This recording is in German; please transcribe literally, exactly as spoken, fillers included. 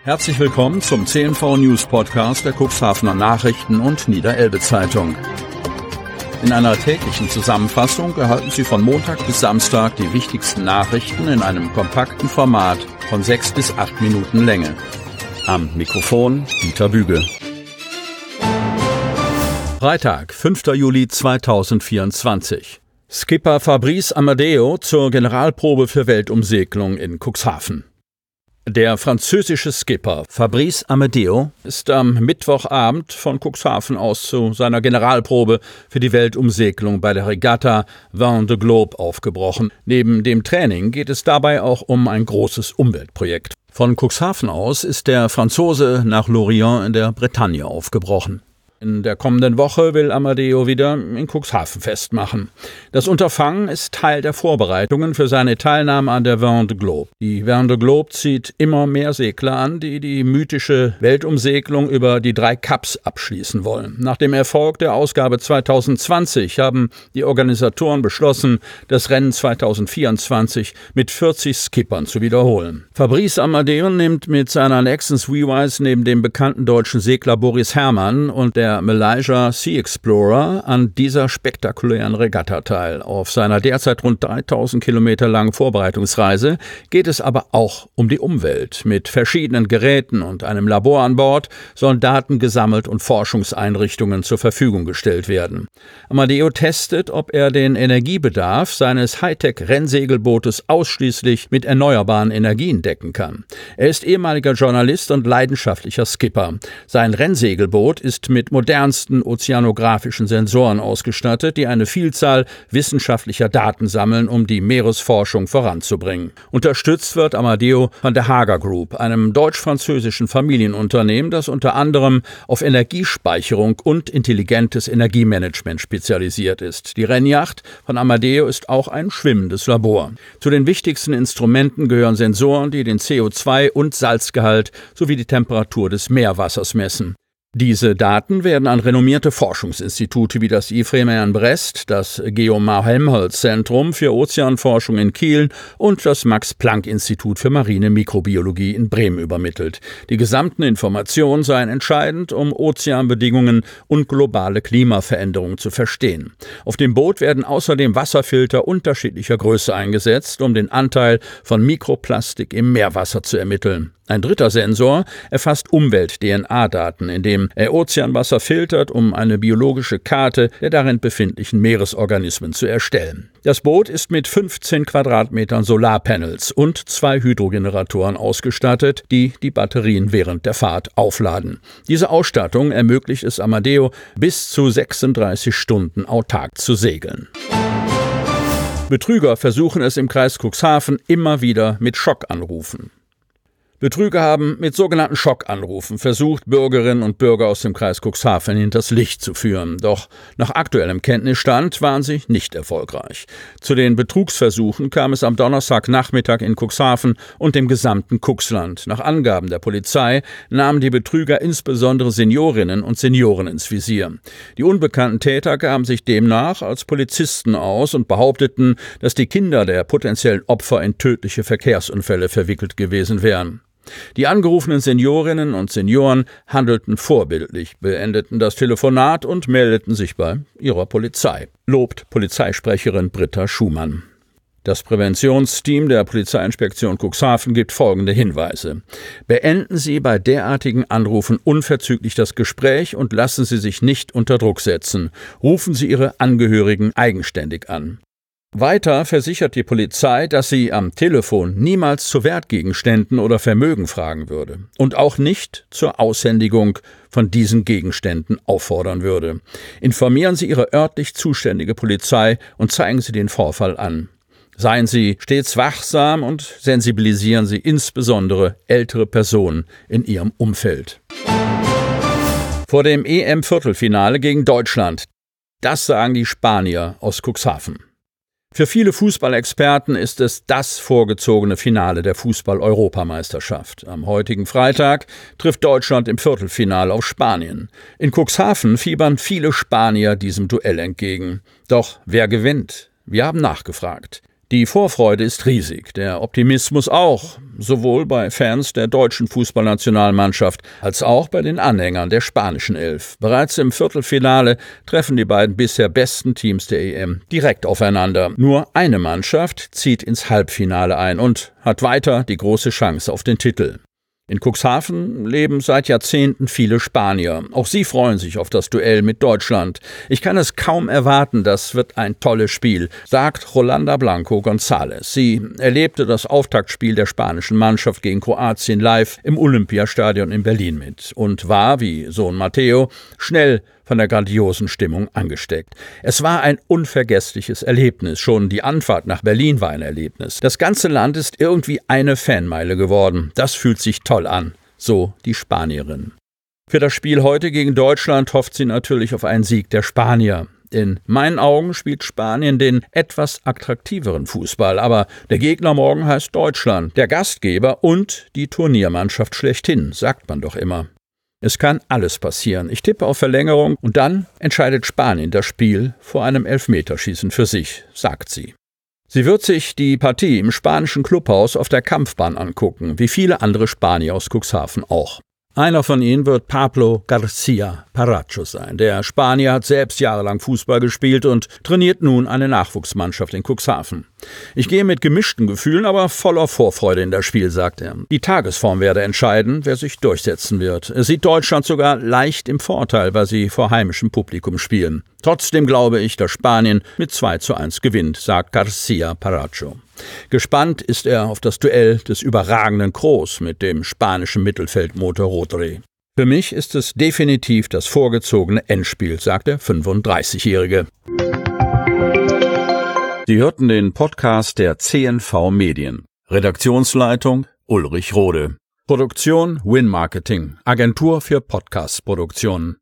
Herzlich willkommen zum C N V News Podcast der Cuxhavener Nachrichten und Niederelbe Zeitung. In einer täglichen Zusammenfassung erhalten Sie von Montag bis Samstag die wichtigsten Nachrichten in einem kompakten Format von sechs bis acht Minuten Länge. Am Mikrofon Dieter Büge. Freitag, fünfter Juli zweitausendvierundzwanzig. Skipper Fabrice Amadeo zur Generalprobe für Weltumsegelung in Cuxhaven. Der französische Skipper Fabrice Amadeo ist am Mittwochabend von Cuxhaven aus zu seiner Generalprobe für die Weltumsegelung bei der Regatta Vendée Globe aufgebrochen. Neben dem Training geht es dabei auch um ein großes Umweltprojekt. Von Cuxhaven aus ist der Franzose nach Lorient in der Bretagne aufgebrochen. In der kommenden Woche will Amadeo wieder in Cuxhaven festmachen. Das Unterfangen ist Teil der Vorbereitungen für seine Teilnahme an der Vendée Globe. Die Vendée Globe zieht immer mehr Segler an, die die mythische Weltumsegelung über die drei Kaps abschließen wollen. Nach dem Erfolg der Ausgabe zweitausendzwanzig haben die Organisatoren beschlossen, das Rennen zweitausendvierundzwanzig mit vierzig Skippern zu wiederholen. Fabrice Amadeo nimmt mit seiner Nexans Rewise neben dem bekannten deutschen Segler Boris Herrmann und der Malaysia Sea Explorer an dieser spektakulären Regatta teil. Auf seiner derzeit rund dreitausend Kilometer langen Vorbereitungsreise geht es aber auch um die Umwelt. Mit verschiedenen Geräten und einem Labor an Bord sollen Daten gesammelt und Forschungseinrichtungen zur Verfügung gestellt werden. Amadeo testet, ob er den Energiebedarf seines Hightech-Rennsegelbootes ausschließlich mit erneuerbaren Energien decken kann. Er ist ehemaliger Journalist und leidenschaftlicher Skipper. Sein Rennsegelboot ist mit modernsten ozeanographischen Sensoren ausgestattet, die eine Vielzahl wissenschaftlicher Daten sammeln, um die Meeresforschung voranzubringen. Unterstützt wird Amadeo von der Hager Group, einem deutsch-französischen Familienunternehmen, das unter anderem auf Energiespeicherung und intelligentes Energiemanagement spezialisiert ist. Die Rennjacht von Amadeo ist auch ein schwimmendes Labor. Zu den wichtigsten Instrumenten gehören Sensoren, die den C O zwei- und Salzgehalt sowie die Temperatur des Meerwassers messen. Diese Daten werden an renommierte Forschungsinstitute wie das I F R E M in Brest, das Geomar-Helmholtz-Zentrum für Ozeanforschung in Kiel und das Max-Planck-Institut für marine Mikrobiologie in Bremen übermittelt. Die gesamten Informationen seien entscheidend, um Ozeanbedingungen und globale Klimaveränderungen zu verstehen. Auf dem Boot werden außerdem Wasserfilter unterschiedlicher Größe eingesetzt, um den Anteil von Mikroplastik im Meerwasser zu ermitteln. Ein dritter Sensor erfasst Umwelt-D N A-Daten, indem er Ozeanwasser filtert, um eine biologische Karte der darin befindlichen Meeresorganismen zu erstellen. Das Boot ist mit fünfzehn Quadratmetern Solarpanels und zwei Hydrogeneratoren ausgestattet, die die Batterien während der Fahrt aufladen. Diese Ausstattung ermöglicht es Amadeo, bis zu sechsunddreißig Stunden autark zu segeln. Betrüger versuchen es im Kreis Cuxhaven immer wieder mit Schockanrufen. Betrüger haben mit sogenannten Schockanrufen versucht, Bürgerinnen und Bürger aus dem Kreis Cuxhaven hinters Licht zu führen. Doch nach aktuellem Kenntnisstand waren sie nicht erfolgreich. Zu den Betrugsversuchen kam es am Donnerstagnachmittag in Cuxhaven und dem gesamten Cuxland. Nach Angaben der Polizei nahmen die Betrüger insbesondere Seniorinnen und Senioren ins Visier. Die unbekannten Täter gaben sich demnach als Polizisten aus und behaupteten, dass die Kinder der potenziellen Opfer in tödliche Verkehrsunfälle verwickelt gewesen wären. Die angerufenen Seniorinnen und Senioren handelten vorbildlich, beendeten das Telefonat und meldeten sich bei ihrer Polizei, lobt Polizeisprecherin Britta Schumann. Das Präventionsteam der Polizeiinspektion Cuxhaven gibt folgende Hinweise. Beenden Sie bei derartigen Anrufen unverzüglich das Gespräch und lassen Sie sich nicht unter Druck setzen. Rufen Sie Ihre Angehörigen eigenständig an. Weiter versichert die Polizei, dass sie am Telefon niemals zu Wertgegenständen oder Vermögen fragen würde und auch nicht zur Aushändigung von diesen Gegenständen auffordern würde. Informieren Sie Ihre örtlich zuständige Polizei und zeigen Sie den Vorfall an. Seien Sie stets wachsam und sensibilisieren Sie insbesondere ältere Personen in Ihrem Umfeld. Vor dem E M-Viertelfinale gegen Deutschland. Das sagen die Spanier aus Cuxhaven. Für viele Fußballexperten ist es das vorgezogene Finale der Fußball-Europameisterschaft. Am heutigen Freitag trifft Deutschland im Viertelfinale auf Spanien. In Cuxhaven fiebern viele Spanier diesem Duell entgegen. Doch wer gewinnt? Wir haben nachgefragt. Die Vorfreude ist riesig, der Optimismus auch, sowohl bei Fans der deutschen Fußballnationalmannschaft als auch bei den Anhängern der spanischen Elf. Bereits im Viertelfinale treffen die beiden bisher besten Teams der E M direkt aufeinander. Nur eine Mannschaft zieht ins Halbfinale ein und hat weiter die große Chance auf den Titel. In Cuxhaven leben seit Jahrzehnten viele Spanier. Auch sie freuen sich auf das Duell mit Deutschland. Ich kann es kaum erwarten, das wird ein tolles Spiel, sagt Rolanda Blanco González. Sie erlebte das Auftaktspiel der spanischen Mannschaft gegen Kroatien live im Olympiastadion in Berlin mit und war, wie Sohn Matteo, schnell von der grandiosen Stimmung angesteckt. Es war ein unvergessliches Erlebnis. Schon die Anfahrt nach Berlin war ein Erlebnis. Das ganze Land ist irgendwie eine Fanmeile geworden. Das fühlt sich toll an, so die Spanierin. Für das Spiel heute gegen Deutschland hofft sie natürlich auf einen Sieg der Spanier. In meinen Augen spielt Spanien den etwas attraktiveren Fußball, aber der Gegner morgen heißt Deutschland, der Gastgeber und die Turniermannschaft schlechthin, sagt man doch immer. Es kann alles passieren. Ich tippe auf Verlängerung und dann entscheidet Spanien das Spiel vor einem Elfmeterschießen für sich, sagt sie. Sie wird sich die Partie im spanischen Clubhaus auf der Kampfbahn angucken, wie viele andere Spanier aus Cuxhaven auch. Einer von ihnen wird Pablo García Paracho sein. Der Spanier hat selbst jahrelang Fußball gespielt und trainiert nun eine Nachwuchsmannschaft in Cuxhaven. Ich gehe mit gemischten Gefühlen, aber voller Vorfreude in das Spiel, sagt er. Die Tagesform werde entscheiden, wer sich durchsetzen wird. Er sieht Deutschland sogar leicht im Vorteil, weil sie vor heimischem Publikum spielen. Trotzdem glaube ich, dass Spanien mit zwei zu eins gewinnt, sagt García Paracho. Gespannt ist er auf das Duell des überragenden Kroos mit dem spanischen Mittelfeldmotor Rodri. Für mich ist es definitiv das vorgezogene Endspiel, sagt der fünfunddreißigjährige. Sie hörten den Podcast der C N V Medien. Redaktionsleitung Ulrich Rode. Produktion Win Marketing, Agentur für Podcast-Produktionen.